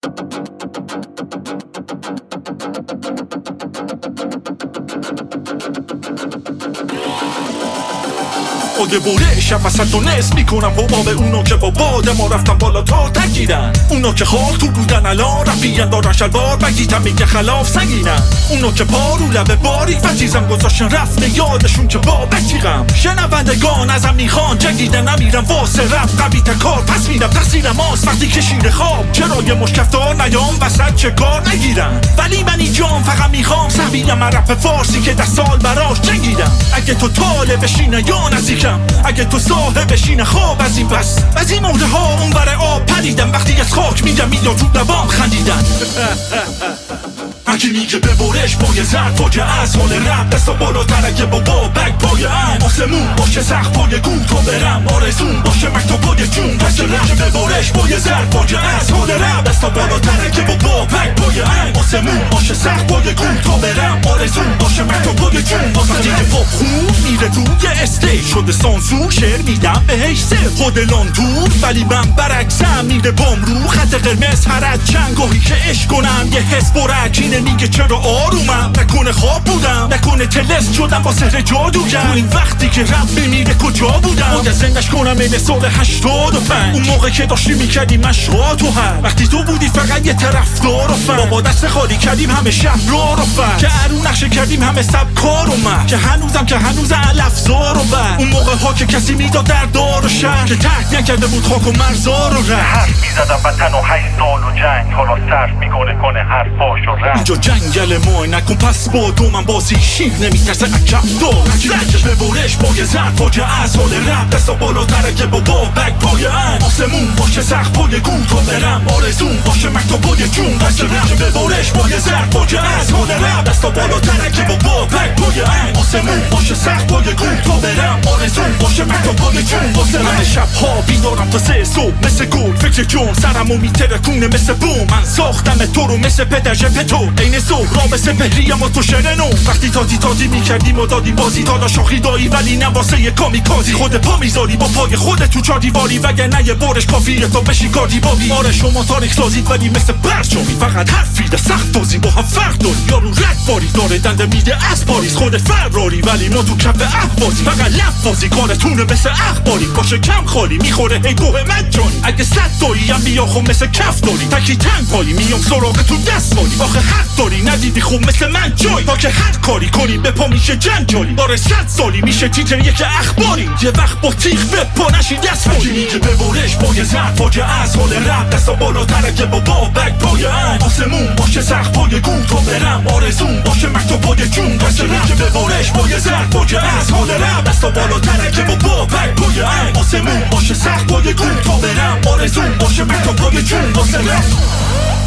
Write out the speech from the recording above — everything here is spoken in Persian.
آگه برشم وسط و نصف میکنم حباب اونا که با باد ما رفتن بالا تا تگیرن. اونا که خاک تو بودن الان رفیان دارن شلوار بگیتم میگه خلاف سنگینم. اونا که پا رو لبه باریک و چیزم گذاشتن رفته یادشون که با بکیرم. شنوندگان ازم میخوان جنگیدن نمیرم واسه رفت قوی تکار پس میدم تقصیر ماست وقتی که شیر خواب چرا یه مشکفتار نیام وسط چه کار نگیرم. ولی من اینجام فقط میخوام سبیلم رپ فارسی که 10 سال براش جنگیدم. اگه تو طالب بشینه یا نزدیکم، اگه تو صاحب بشینه خواب از این پس از این موده ها اون بره آب پریدم. وقتی از خاک میگم میاد تو لبام خندیدن. اگه میگه ببرش پای زرد پاگه از حال رب دستا بالاتر اگه با بک پای ام آسمون باشه سخت پای گوم تا برم آرزون باشه مکتب پای جون دست رب ببرش پای زرد پاگه از حال رب دستا بالاتر اگه با بک پای ام آسمون باشه سخت پای گوم تا برم آرزون باشه مکتب پای جون وقتی که پاپ خوب میره توی استیج شده سانسور شعر میدم بهش سر خود لاندور ولی من برعکسم میره بام رو خط قرمز هر از چند گاهی که عشق کنم یه حس برکینه میگه چرا آرومم نکنه خواب بودم نکنه تلس شدم با سحر جادویم. این وقتی که رب میمیره کجا بودم باید زندش کنم این سال 85 اون موقع که داشتی میکردی مشقا تو هر وقتی تو بودی فقط یه طرفدار و فن با دست خالی کردیم همه شهر رو فن که ارو نقشه کردیم همه سب کار اومد که هنوز الافزار و بر اون موقع ها که کسی میداد در دار و شهر که تحت نکرده بود خاک و مرزار و رفت حرف میزدم وطن و 8 سال و جنگ حالا صرف میکنه حرفاش و رفت اینجا جنگل ما نکن پس با دو من بازی شیر نمیترسه اکم دار زنجش ببرش پای زرد پاگه از حال رب دستا بالاتره که با بک پای ام آسمون باشه سخت پای گوم تا برم آرزون باشه مکتب پای جون دست رب ببرش پای زرد پاگه از حال رب دستا بالاتره که با بک پای ام آسمون باشه سخت پای گوم تا برم آرزون باشه مکتب پای جون واسه من شبها بیدارم تا 3 صبح مثل گل فکر جون سرمو میترکونه مثل بوم من ساختم تو رو مثل پدر ژپتو این صبح را مثل پهریم و تو شرنو وقتی تادی میکردیم و دادی بازی تا شاخی دایی ولی نه واسه یه کامیکازی خود پا میذاری با پای خودت تو 4 دیواری وگرنه یه بارش کافیه تا بشی کاردی بابی. آره شما تاریخ سازید ولی مثل برجامی فقط حرفیده سخت تازی با هم فرق داری یارو رد باری داره دنده میده از پاریس خودت فراری ولی ما تو کف احوازی فقط لفاظی کارتونه مثل اخباری باشه کم خالی میخوره ای گوه مجانی اگه 100 تایی هم بیا خب مثل کف داری تکی تنگ پایی میام سراغ تو دست مالی آخه حق داری ندیدی خوب مثل من جایی تا که هر کاری کنی به پا میشه جنجالی داره 100 سالی میشه تیتر یک اخباری یه وقت با تیغ به پا نشی دست مالی میگه ببرش پای زرد پاگه از حال رب دستا بالاتره که با بک پای ام آسمون باشه سخت پای گوم تا برم آرزون باشه مکتب پای جون دست رب ببرش پای زرد پاگه از حال رب دستا بالاتره که با بک پای ام آسمون باشه سخت پای گوم تا برم آرزون باشه مکتب پای جون واسه رب